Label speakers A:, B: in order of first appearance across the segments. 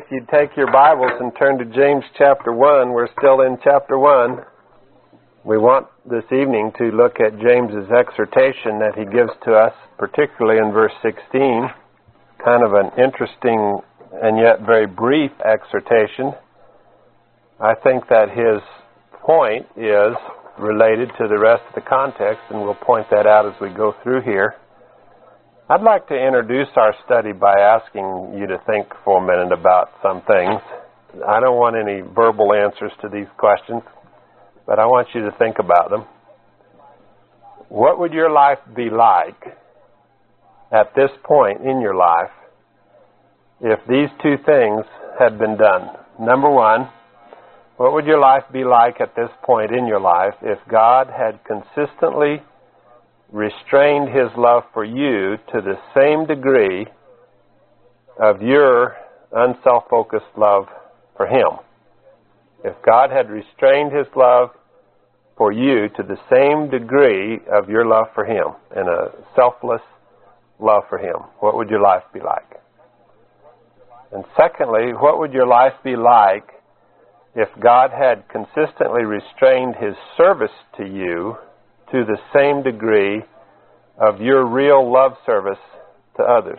A: if you'd take your Bibles and turn to James chapter 1. We're still in chapter 1. We want this evening to look at James's exhortation that he gives to us, particularly in verse 16. Kind of an interesting and yet very brief exhortation. I think that his point is related to the rest of the context, and we'll point that out as we go through here. I'd like to introduce our study by asking you to think for a minute about some things. I don't want any verbal answers to these questions, but I want you to think about them. What would your life be like at this point in your life if these two things had been done? Number one, what would your life be like at this point in your life if God had consistently restrained His love for you to the same degree of your unself-focused love for Him? If God had restrained His love for you to the same degree of your love for Him and a selfless love for Him, what would your life be like? And secondly, what would your life be like if God had consistently restrained His service to you to the same degree of your real love service to others?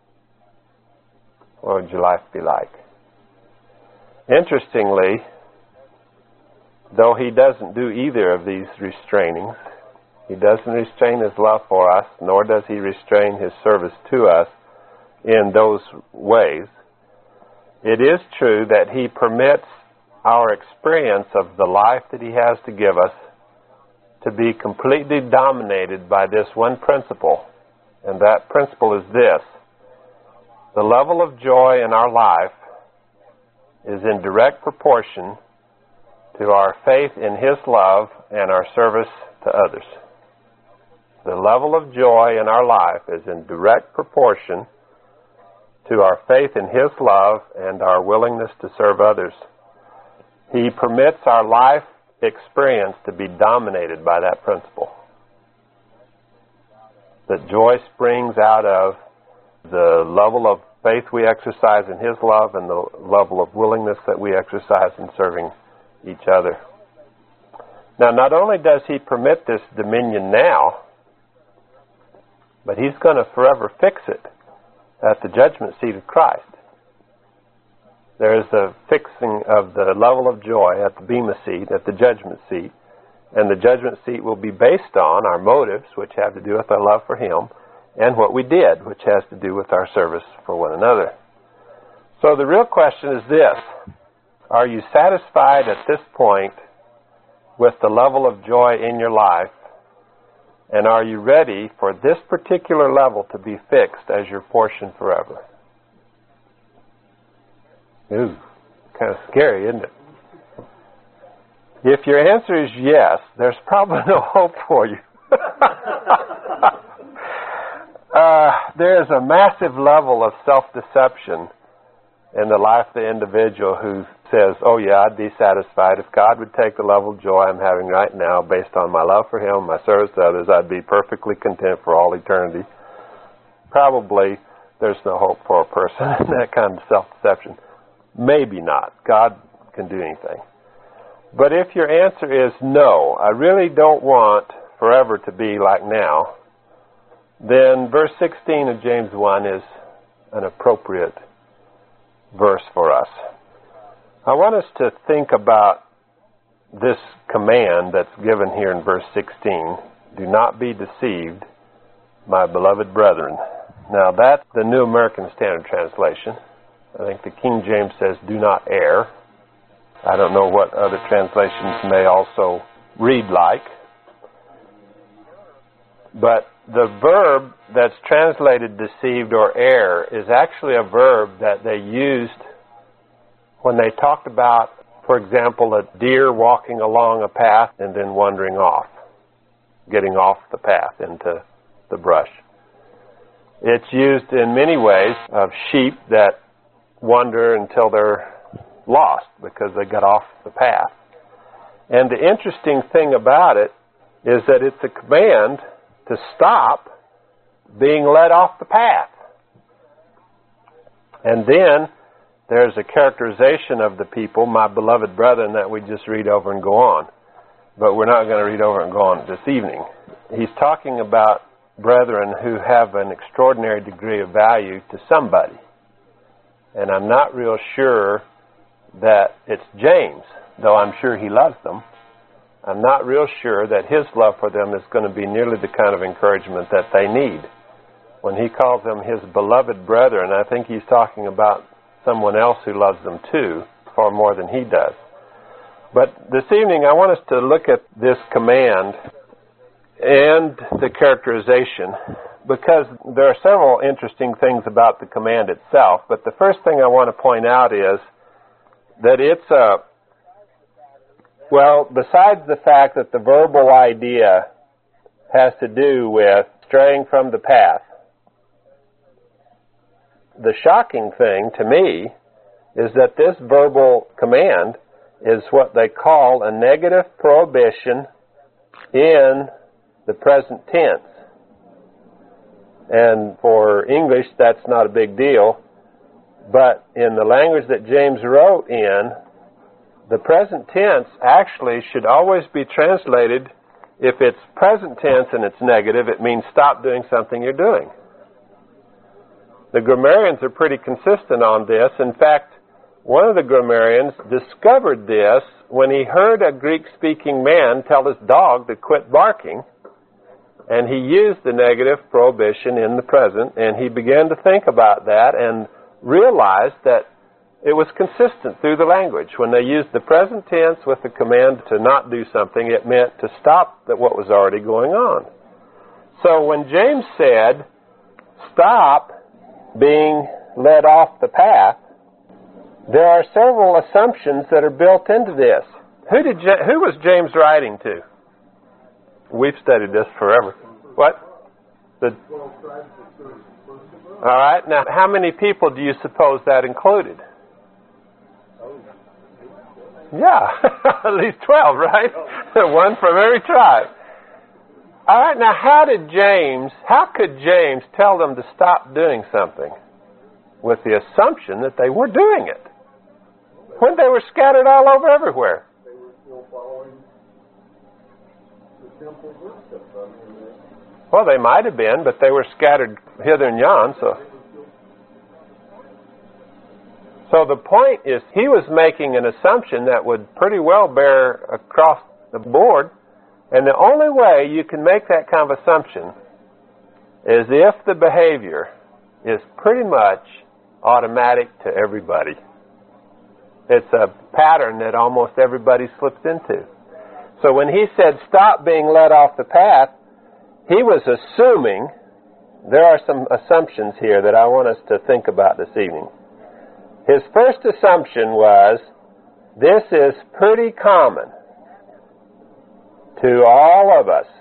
A: What would your life be like? Interestingly, though He doesn't do either of these restrainings, He doesn't restrain His love for us, nor does He restrain His service to us in those ways, it is true that He permits our experience of the life that He has to give us to be completely dominated by this one principle, and that principle is this: the level of joy in our life is in direct proportion to our faith in His love and our service to others. The level of joy in our life is in direct proportion to our faith in His love and our willingness to serve others. He permits our life experience to be dominated by that principle. That joy springs out of the level of faith we exercise in His love and the level of willingness that we exercise in serving each other. Now, not only does He permit this dominion now, but He's going to forever fix it at the judgment seat of Christ. There is a fixing of the level of joy at the bema seat, at the judgment seat. And the judgment seat will be based on our motives, which have to do with our love for Him, and what we did, which has to do with our service for one another. So the real question is this: are you satisfied at this point with the level of joy in your life? And are you ready for this particular level to be fixed as your portion forever? Ooh, kind of scary, isn't it? If your answer is yes, there's probably no hope for you. There is a massive level of self-deception in the life of the individual who says, oh yeah, I'd be satisfied. If God would take the level of joy I'm having right now based on my love for Him, my service to others, I'd be perfectly content for all eternity. Probably there's no hope for a person in that kind of self-deception. Maybe not. God can do anything. But if your answer is no, I really don't want forever to be like now, then verse 16 of James 1 is an appropriate verse for us. I want us to think about this command that's given here in verse 16. Do not be deceived, my beloved brethren. Now that's the New American Standard Translation. I think the King James says, do not err. I don't know what other translations may also read like. But the verb that's translated deceived or err is actually a verb that they used when they talked about, for example, a deer walking along a path and then wandering off, getting off the path into the brush. It's used in many ways of sheep that wander until they're lost because they got off the path. And the interesting thing about it is that it's a command to stop being led off the path. And then there's a characterization of the people, my beloved brethren, that we just read over and go on. But we're not going to read over and go on this evening. He's talking about brethren who have an extraordinary degree of value to somebody. And I'm not real sure that it's James, though I'm sure he loves them. I'm not real sure that his love for them is going to be nearly the kind of encouragement that they need. When he calls them his beloved brethren, I think he's talking about someone else who loves them too, far more than he does. But this evening I want us to look at this command and the characterization, because there are several interesting things about the command itself. But the first thing I want to point out is that it's besides the fact that the verbal idea has to do with straying from the path, the shocking thing to me is that this verbal command is what they call a negative prohibition in the present tense. And for English, that's not a big deal. But in the language that James wrote in, the present tense actually should always be translated, if it's present tense and it's negative, it means stop doing something you're doing. The grammarians are pretty consistent on this. In fact, one of the grammarians discovered this when he heard a Greek-speaking man tell his dog to quit barking, and he used the negative prohibition in the present, and he began to think about that and realized that it was consistent through the language. When they used the present tense with the command to not do something, it meant to stop what was already going on. So when James said, stop being led off the path, there are several assumptions that are built into this. Who was James writing to? We've studied this forever. What? All right. Now, how many people do you suppose that included? Yeah, at least 12, right? One from every tribe. All right. Now, how could James tell them to stop doing something with the assumption that they were doing it when they were scattered all over everywhere?
B: They were still following the temple worship.
A: Well, they might have been, but they were scattered hither and yon. So the point is, he was making an assumption that would pretty well bear across the board. And the only way you can make that kind of assumption is if the behavior is pretty much automatic to everybody. It's a pattern that almost everybody slips into. So when he said, stop being led off the path, he was assuming, there are some assumptions here that I want us to think about this evening. His first assumption was, this is pretty common to all of us.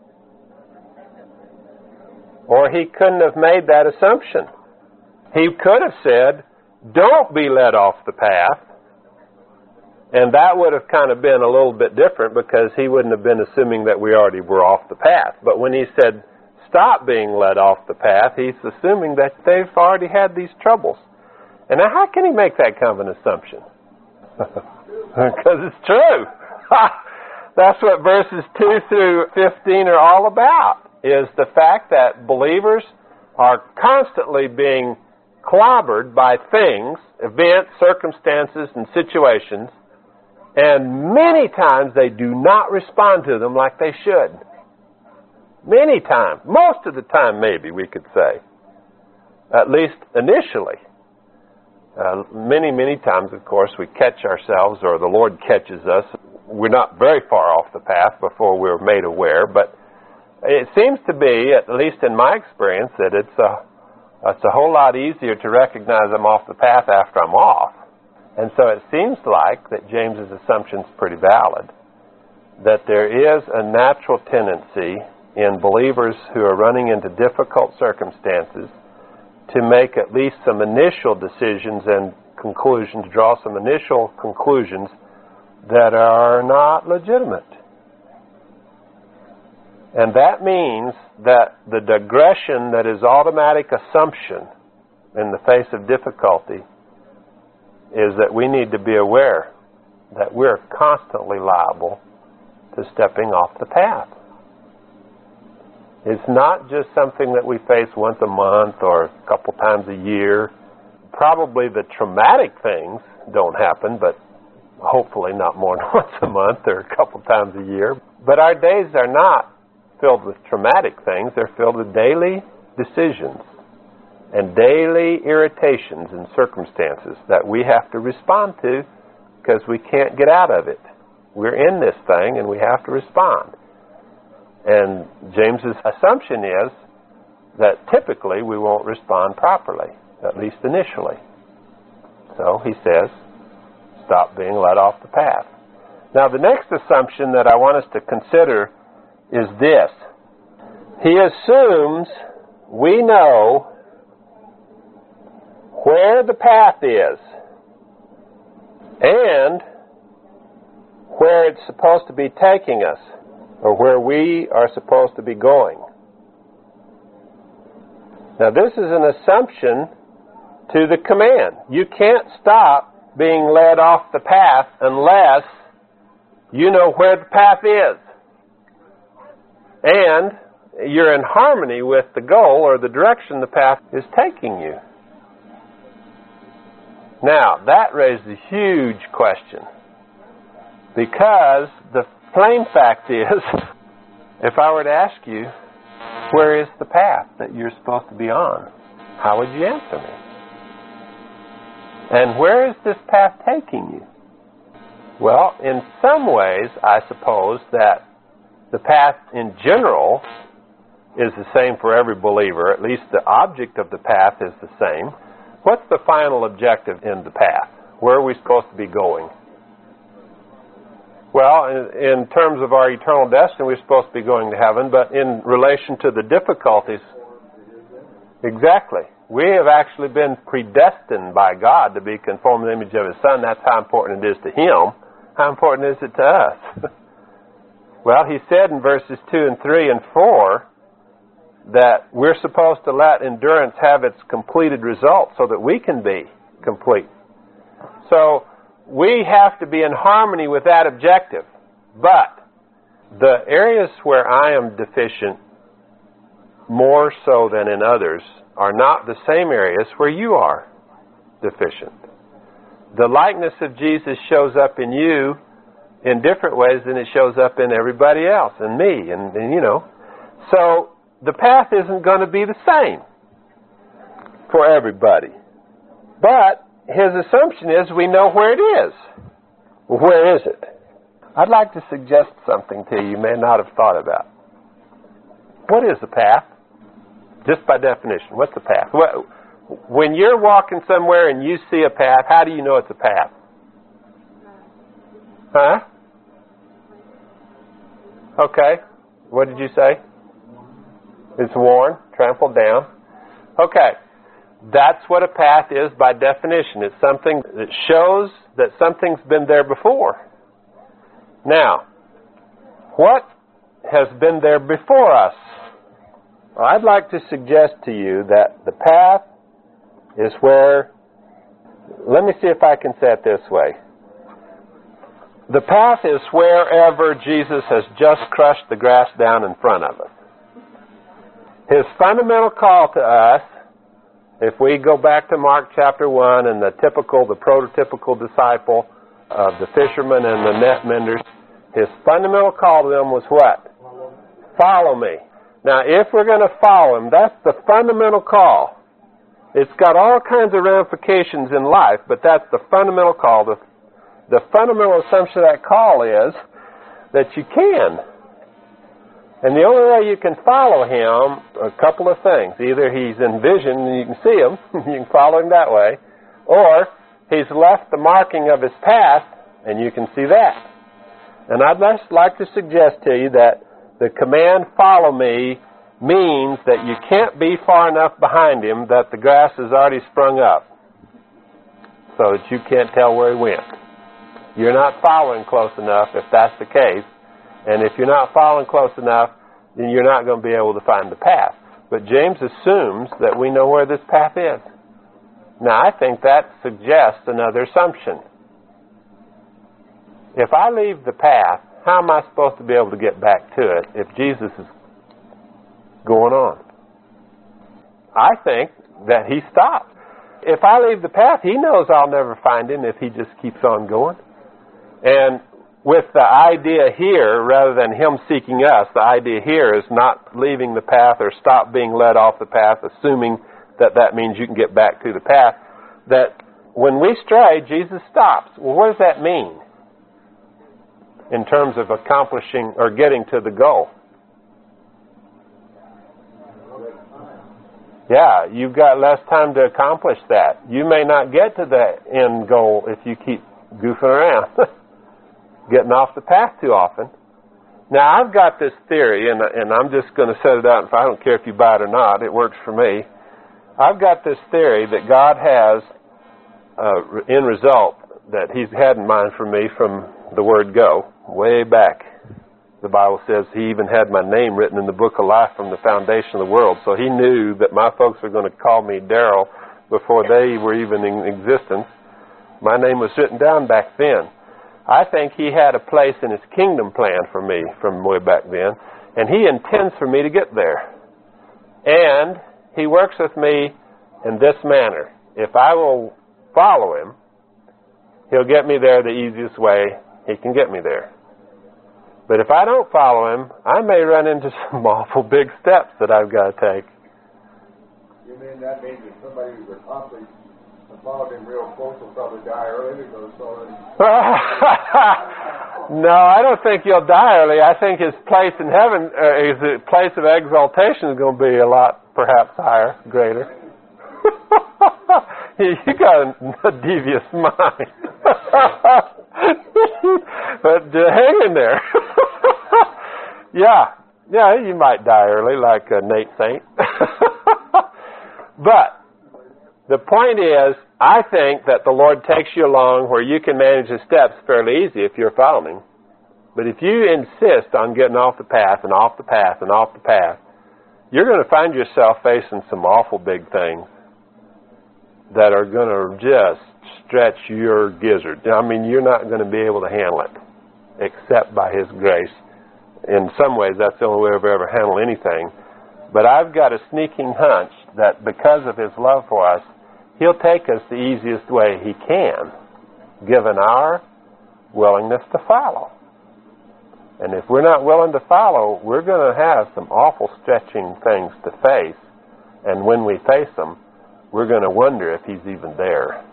A: Or he couldn't have made that assumption. He could have said, don't be led off the path. And that would have kind of been a little bit different, because he wouldn't have been assuming that we already were off the path. But when he said, stop being led off the path, he's assuming that they've already had these troubles. And now how can he make that kind of an assumption? Because it's true. That's what verses 2 through 15 are all about, is the fact that believers are constantly being clobbered by things, events, circumstances, and situations, and many times they do not respond to them like they should. Many times. Most of the time, maybe, we could say. At least initially. Many times, of course, we catch ourselves, or the Lord catches us. We're not very far off the path before we're made aware, but it seems to be, at least in my experience, that it's a whole lot easier to recognize I'm off the path after I'm off. And so it seems like that James's assumption is pretty valid, that there is a natural tendency in believers who are running into difficult circumstances to make at least some initial decisions and conclusions, draw some initial conclusions that are not legitimate. And that means that the digression that is automatic assumption in the face of difficulty is that we need to be aware that we're constantly liable to stepping off the path. It's not just something that we face once a month or a couple times a year. Probably the traumatic things don't happen, but hopefully not more than once a month or a couple times a year. But our days are not filled with traumatic things. They're filled with daily decisions and daily irritations and circumstances that we have to respond to because we can't get out of it. We're in this thing and we have to respond. And James's assumption is that typically we won't respond properly, at least initially. So he says, stop being led off the path. Now the next assumption that I want us to consider is this. He assumes we know where the path is and where it's supposed to be taking us, or where we are supposed to be going. Now this is an assumption to the command. You can't stop being led off the path unless you know where the path is. And you're in harmony with the goal or the direction the path is taking you. Now, that raises a huge question. Because the plain fact is, if I were to ask you, where is the path that you're supposed to be on? How would you answer me? And where is this path taking you? Well, in some ways, I suppose that the path in general is the same for every believer. At least the object of the path is the same. What's the final objective in the path? Where are we supposed to be going? Well, in terms of our eternal destiny, we're supposed to be going to heaven, but in relation to the difficulties, exactly. We have actually been predestined by God to be conformed to the image of His Son. That's how important it is to Him. How important is it to us? Well, He said in verses 2 and 3 and 4 that we're supposed to let endurance have its completed result so that we can be complete. So, we have to be in harmony with that objective. But the areas where I am deficient more so than in others are not the same areas where you are deficient. The likeness of Jesus shows up in you in different ways than it shows up in everybody else, and me, and you know. So the path isn't going to be the same for everybody. But his assumption is we know where it is. Well, where is it? I'd like to suggest something to you may not have thought about. What is the path? Just by definition, what's the path? When you're walking somewhere and you see a path, how do you know it's a path? Huh? Okay. What did you say? It's worn, trampled down. Okay. That's what a path is by definition. It's something that shows that something's been there before. Now, what has been there before us? Well, I'd like to suggest to you that the path is where, let me see if I can say it this way. The path is wherever Jesus has just crushed the grass down in front of us. His fundamental call to us, if we go back to Mark chapter 1 and the prototypical disciple of the fishermen and the net menders, his fundamental call to them was what? Follow me. Now, if we're going to follow him, that's the fundamental call. It's got all kinds of ramifications in life, but that's the fundamental call. The fundamental assumption of that call is that you can. And the only way you can follow him, a couple of things. Either he's in vision and you can see him, you can follow him that way, or he's left the marking of his path and you can see that. And I'd just like to suggest to you that the command, follow me, means that you can't be far enough behind him that the grass has already sprung up so that you can't tell where he went. You're not following close enough if that's the case. And if you're not following close enough, then you're not going to be able to find the path. But James assumes that we know where this path is. Now, I think that suggests another assumption. If I leave the path, how am I supposed to be able to get back to it if Jesus is going on? I think that he stopped. If I leave the path, he knows I'll never find him if he just keeps on going. And with the idea here, rather than him seeking us, the idea here is not leaving the path or stop being led off the path, assuming that that means you can get back to the path, that when we stray, Jesus stops. Well, what does that mean in terms of accomplishing or getting to the goal? Yeah, you've got less time to accomplish that. You may not get to the end goal if you keep goofing around, getting off the path too often. Now, I've got this theory, and I'm just going to set it out, and I don't care if you buy it or not, it works for me. I've got this theory that God has, in result, that he's had in mind for me from the word go, way back. The Bible says he even had my name written in the book of life from the foundation of the world. So he knew that my folks were going to call me Darrell before they were even in existence. My name was written down back then. I think he had a place in his kingdom plan for me from way back then, and he intends for me to get there. And he works with me in this manner. If I will follow him, he'll get me there the easiest way he can get me there. But if I don't follow him, I may run into some awful big steps that I've got to take.
B: You mean that means that somebody who's accomplished and followed him real close will probably die early because it's already...
A: No, I don't think he'll die early. I think his place in heaven, his place of exaltation is going to be a lot, perhaps, higher, greater. You got a devious mind. But hang in there. Yeah, you might die early like Nate Saint. But the point is, I think that the Lord takes you along where you can manage the steps fairly easy if you're following. But if you insist on getting off the path and off the path and off the path, you're going to find yourself facing some awful big things that are going to just stretch your gizzard. I mean, you're not going to be able to handle it except by his grace. In some ways, that's the only way I've ever handled anything. But I've got a sneaking hunch that because of his love for us, he'll take us the easiest way he can, given our willingness to follow. And if we're not willing to follow, we're going to have some awful stretching things to face. And when we face them, we're going to wonder if he's even there.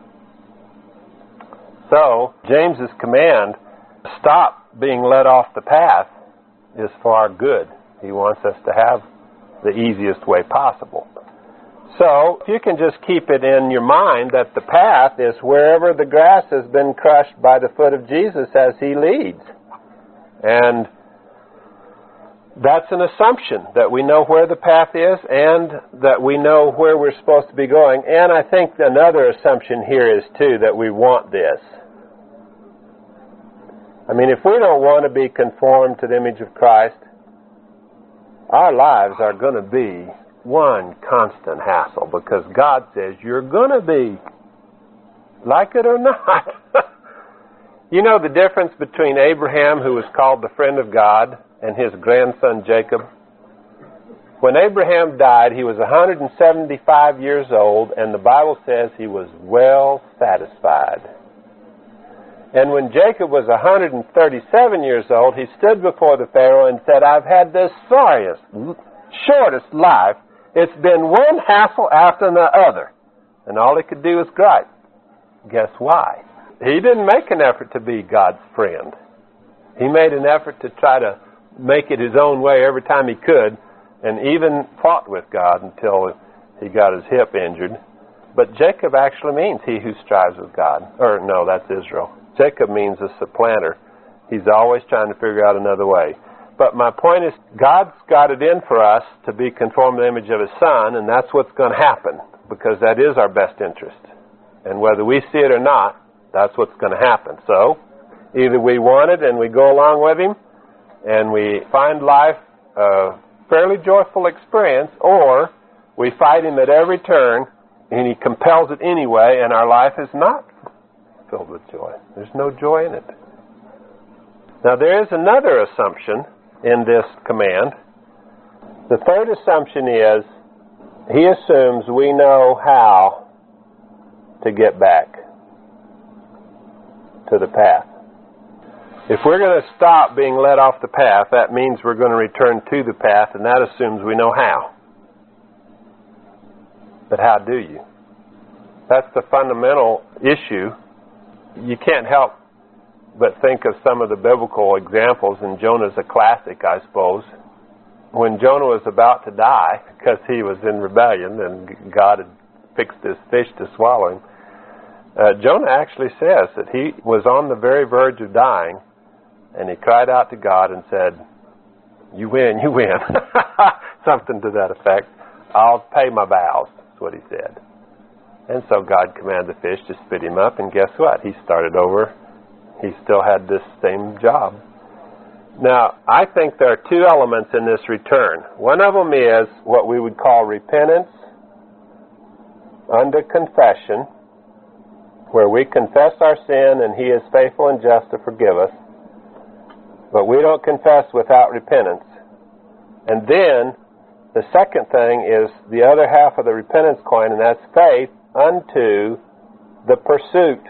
A: So, James's command, stop being led off the path, is for our good. He wants us to have the easiest way possible. So, if you can just keep it in your mind that the path is wherever the grass has been crushed by the foot of Jesus as he leads. And that's an assumption, that we know where the path is and that we know where we're supposed to be going. And I think another assumption here is, too, that we want this. I mean, if we don't want to be conformed to the image of Christ, our lives are going to be one constant hassle because God says you're going to be, like it or not. You know the difference between Abraham, who was called the friend of God, and his grandson Jacob? When Abraham died, he was 175 years old, and the Bible says he was well satisfied. And when Jacob was 137 years old, he stood before the Pharaoh and said, I've had the sorriest, shortest life. It's been one hassle after the other. And all he could do was gripe. Guess why? He didn't make an effort to be God's friend. He made an effort to try to make it his own way every time he could, and even fought with God until he got his hip injured. But Jacob actually means he who strives with God. Or no, that's Israel. Jacob means a supplanter. He's always trying to figure out another way. But my point is, God's got it in for us to be conformed to the image of his Son, and that's what's going to happen, because that is our best interest. And whether we see it or not, that's what's going to happen. So, either we want it and we go along with him, and we find life a fairly joyful experience, or we fight him at every turn and He compels it anyway, and our life is not filled with joy. There's no joy in it. Now there is another assumption in this command. The third assumption is He assumes we know how to get back to the path. If we're going to stop being led off the path, that means we're going to return to the path, and that assumes we know how. But how do you? That's the fundamental issue. You can't help but think of some of the biblical examples, and Jonah's a classic, I suppose. When Jonah was about to die, because he was in rebellion and God had fixed his fish to swallow him, Jonah actually says that he was on the very verge of dying, and he cried out to God and said, "You win, you win." Something to that effect. "I'll pay my vows," is what he said. And so God commanded the fish to spit him up, and guess what? He started over. He still had this same job. Now, I think there are two elements in this return. One of them is what we would call repentance under confession, where we confess our sin and He is faithful and just to forgive us. But we don't confess without repentance. And then the second thing is the other half of the repentance coin, and that's faith unto the pursuit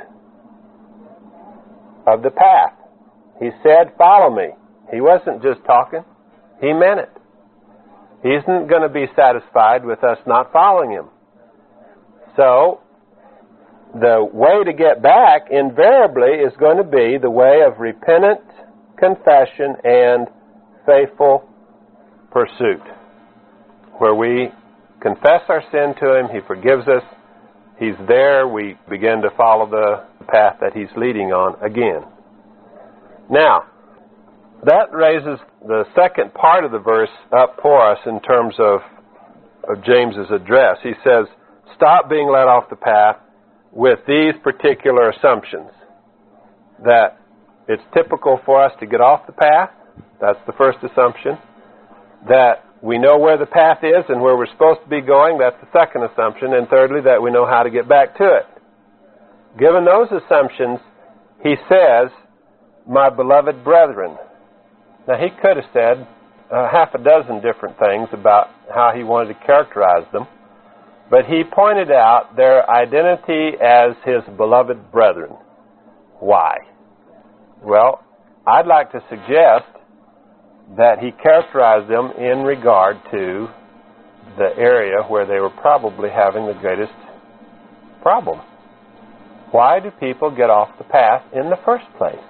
A: of the path. He said, "Follow me." He wasn't just talking. He meant it. He isn't going to be satisfied with us not following Him. So, the way to get back invariably is going to be the way of repentant confession and faithful pursuit, where we confess our sin to Him, He forgives us, He's there, we begin to follow the path that He's leading on again. Now, that raises the second part of the verse up for us in terms of James's address. He says, stop being led off the path with these particular assumptions. That it's typical for us to get off the path. That's the first assumption. That we know where the path is and where we're supposed to be going. That's the second assumption. And thirdly, that we know how to get back to it. Given those assumptions, he says, "My beloved brethren." Now, he could have said half a dozen different things about how he wanted to characterize them, but he pointed out their identity as his beloved brethren. Why? Well, I'd like to suggest that he characterized them in regard to the area where they were probably having the greatest problem. Why do people get off the path in the first place?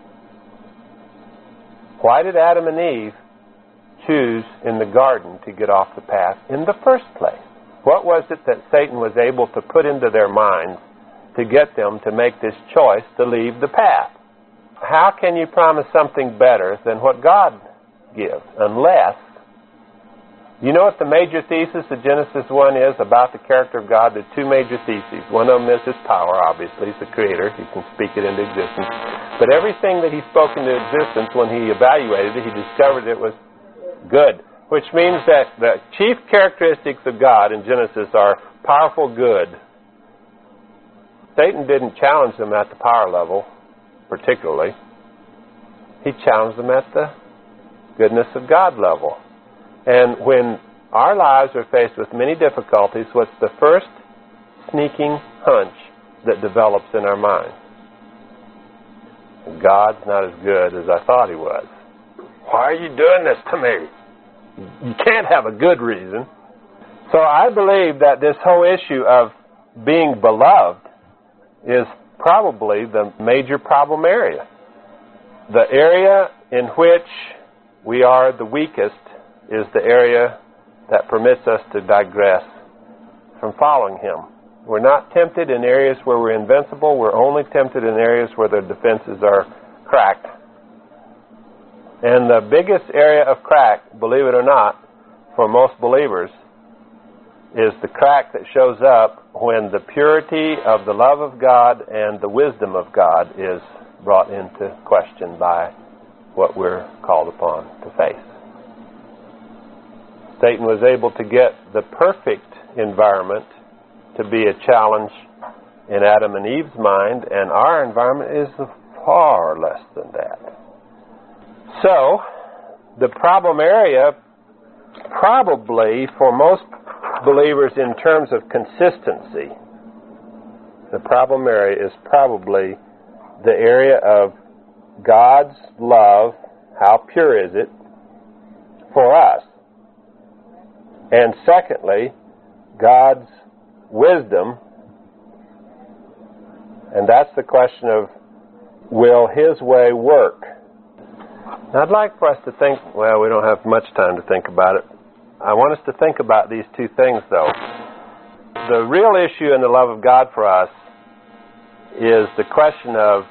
A: Why did Adam and Eve choose in the garden to get off the path in the first place? What was it that Satan was able to put into their minds to get them to make this choice to leave the path? How can you promise something better than what God gives? Unless, you know what the major thesis of Genesis 1 is about the character of God? There are two major theses. One of them is His power, obviously. He's the Creator. He can speak it into existence. But everything that He spoke into existence, when He evaluated it, He discovered it was good. Which means that the chief characteristics of God in Genesis are powerful good. Satan didn't challenge them at the power level, particularly. He challenged them at the goodness of God level. And when our lives are faced with many difficulties, what's the first sneaking hunch that develops in our mind? God's not as good as I thought He was. Why are you doing this to me? You can't have a good reason. So I believe that this whole issue of being beloved is probably the major problem area. The area in which we are the weakest is the area that permits us to digress from following Him. We're not tempted in areas where we're invincible. We're only tempted in areas where the defenses are cracked. And the biggest area of crack, believe it or not, for most believers, is the crack that shows up when the purity of the love of God and the wisdom of God is brought into question by what we're called upon to face. Satan was able to get the perfect environment to be a challenge in Adam and Eve's mind, and our environment is far less than that. So, the problem area, probably for most believers in terms of consistency, the problem area is probably the area of God's love, how pure is it for us? And secondly, God's wisdom, and that's the question of, will His way work? Now, I'd like for us to think, well, we don't have much time to think about it. I want us to think about these two things, though. The real issue in the love of God for us is the question of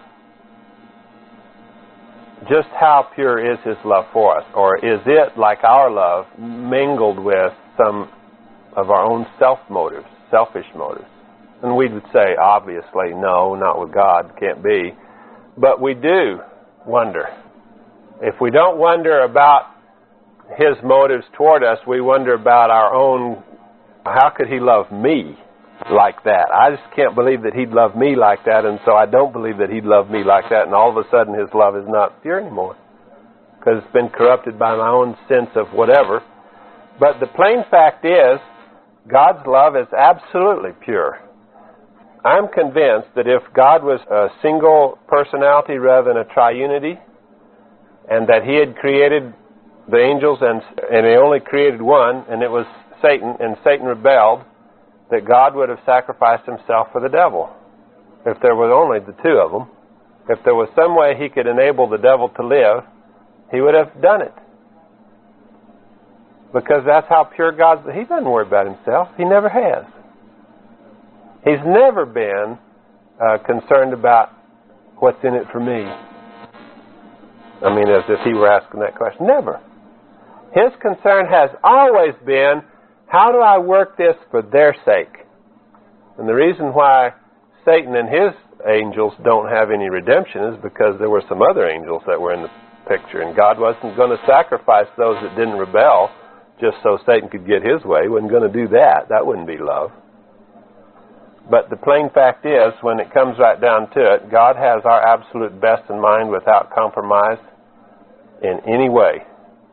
A: just how pure is His love for us? Or is it, like our love, mingled with some of our own self-motives, selfish motives? And we would say, obviously, no, not with God, can't be. But we do wonder. If we don't wonder about His motives toward us, we wonder about our own, how could He love me like that? I just can't believe that He'd love me like that, and so I don't believe that He'd love me like that, and all of a sudden His love is not pure anymore because it's been corrupted by my own sense of whatever. But the plain fact is, God's love is absolutely pure. I'm convinced that if God was a single personality rather than a triunity, and that He had created the angels and He only created one, and it was Satan, and Satan rebelled, that God would have sacrificed Himself for the devil if there was only the two of them. If there was some way He could enable the devil to live, He would have done it. Because that's how pure God's... He doesn't worry about Himself. He never has. He's never been concerned about what's in it for me. I mean, as if He were asking that question. Never. His concern has always been, how do I work this for their sake? And the reason why Satan and his angels don't have any redemption is because there were some other angels that were in the picture, and God wasn't going to sacrifice those that didn't rebel just so Satan could get his way. He wasn't going to do that. That wouldn't be love. But the plain fact is, when it comes right down to it, God has our absolute best in mind without compromise in any way.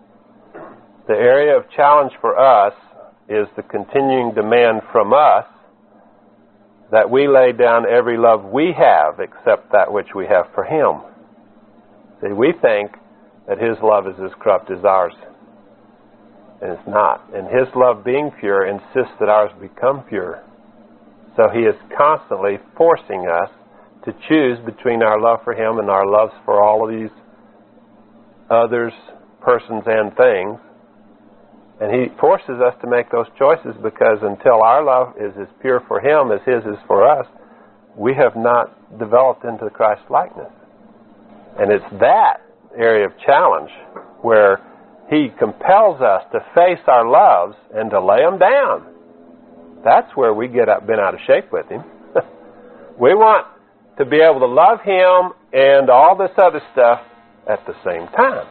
A: The area of challenge for us is the continuing demand from us that we lay down every love we have except that which we have for Him. See, we think that His love is as corrupt as ours. And it's not. And His love, being pure, insists that ours become pure. So He is constantly forcing us to choose between our love for Him and our loves for all of these others, persons, and things. And He forces us to make those choices because until our love is as pure for Him as His is for us, we have not developed into the Christ likeness. And it's that area of challenge where He compels us to face our loves and to lay them down. That's where we been out of shape with Him. We want to be able to love Him and all this other stuff at the same time.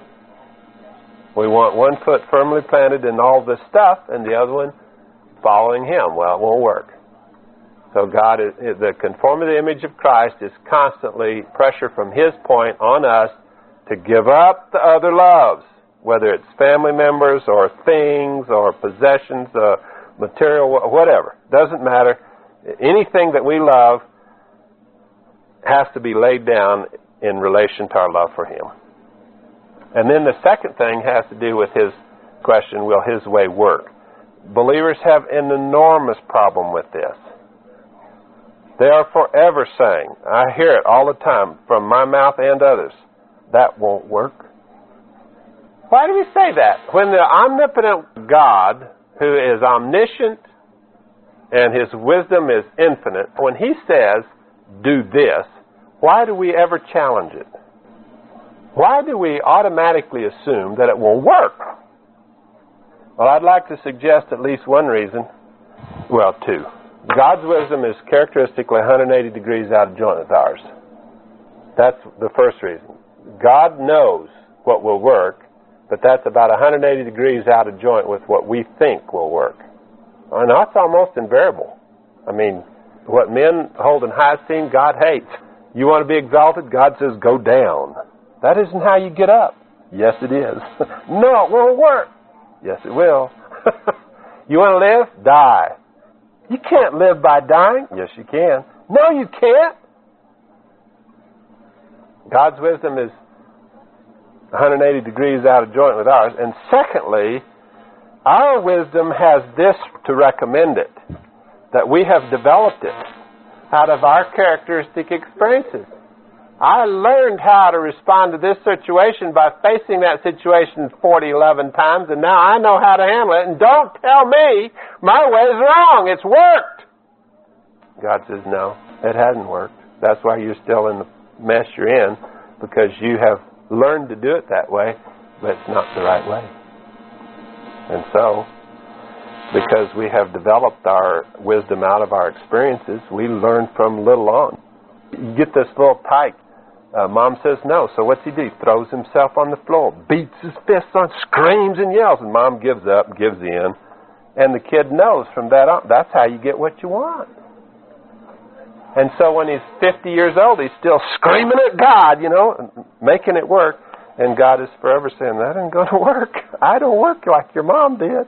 A: We want one foot firmly planted in all this stuff and the other one following Him. Well, it won't work. So God, the conformity to the image of Christ is constantly pressure from His point on us to give up the other loves, whether it's family members or things or possessions, material, whatever. Doesn't matter. Anything that we love has to be laid down in relation to our love for Him. And then the second thing has to do with His question, will His way work? Believers have an enormous problem with this. They are forever saying, I hear it all the time from my mouth and others, that won't work. Why do we say that? When the omnipotent God, who is omniscient and His wisdom is infinite, when He says, do this, why do we ever challenge it? Why do we automatically assume that it will work? Well, I'd like to suggest at least one reason. Well, two. God's wisdom is characteristically 180 degrees out of joint with ours. That's the first reason. God knows what will work, but that's about 180 degrees out of joint with what we think will work. And that's almost invariable. I mean, what men hold in high esteem, God hates. You want to be exalted? God says, go down. That isn't how you get up. Yes, it is. No, it won't work. Yes, it will. You want to live? Die. You can't live by dying. Yes, you can. No, you can't. God's wisdom is 180 degrees out of joint with ours. And secondly, our wisdom has this to recommend it, that we have developed it out of our characteristic experiences. I learned how to respond to this situation by facing that situation 11 times, and now I know how to handle it. And don't tell me my way is wrong. It's worked. God says, no, it hasn't worked. That's why you're still in the mess you're in, because you have learned to do it that way, but it's not the right way. And so, because we have developed our wisdom out of our experiences, we learn from little on. You get this little tyke. Mom says no, so what's he do? He throws himself on the floor, beats his fists on, screams and yells, and Mom gives up, gives in. And the kid knows from that on, that's how you get what you want. And so when he's 50 years old, he's still screaming at God, making it work. And God is forever saying, that ain't going to work. I don't work like your mom did.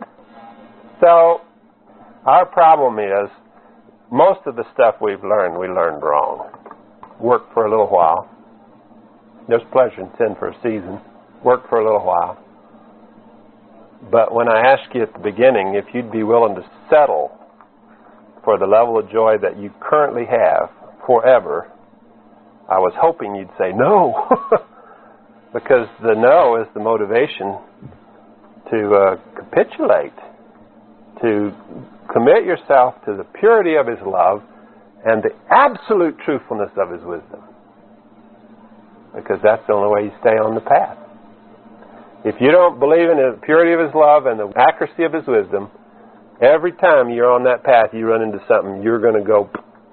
A: So our problem is, most of the stuff we learned wrong. Work for a little while. There's pleasure in sin for a season. Work for a little while. But when I asked you at the beginning if you'd be willing to settle for the level of joy that you currently have forever, I was hoping you'd say no. Because the no is the motivation to capitulate, to commit yourself to the purity of His love and the absolute truthfulness of His wisdom. Because that's the only way you stay on the path. If you don't believe in the purity of His love and the accuracy of His wisdom, every time you're on that path, you run into something, you're going to go,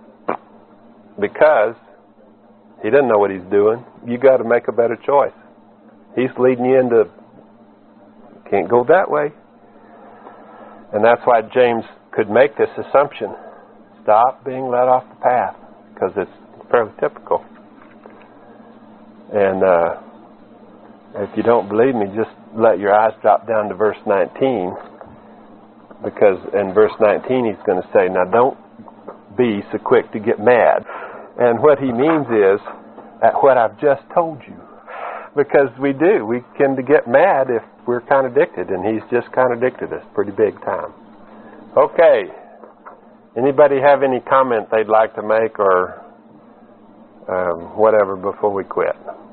A: because He doesn't know what He's doing. You got to make a better choice. He's leading you into, can't go that way. And that's why James could make this assumption. Stop being led off the path, because it's fairly typical. And if you don't believe me, just let your eyes drop down to verse 19, because in verse 19 he's going to say, now don't be so quick to get mad. And what he means is, at what I've just told you. Because we do. We tend to get mad if we're contradicted, and he's just contradicted us pretty big time. Okay. Anybody have any comment they'd like to make or whatever before we quit?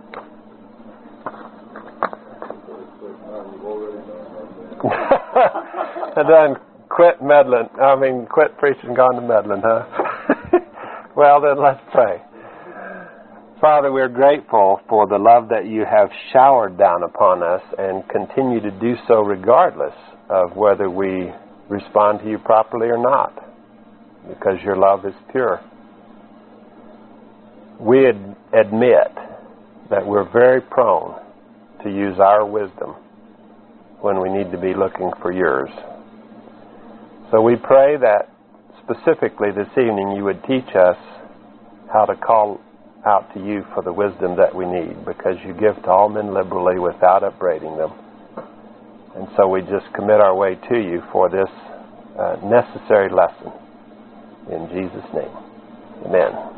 A: And then quit preaching, gone to meddling, huh? Well, then let's pray. Father, we're grateful for the love that you have showered down upon us and continue to do so regardless of whether we respond to you properly or not, because your love is pure. We admit that we're very prone to use our wisdom when we need to be looking for yours. So we pray that specifically this evening you would teach us how to call out to you for the wisdom that we need, because you give to all men liberally without upbraiding them. And so we just commit our way to you for this necessary lesson. In Jesus' name, amen.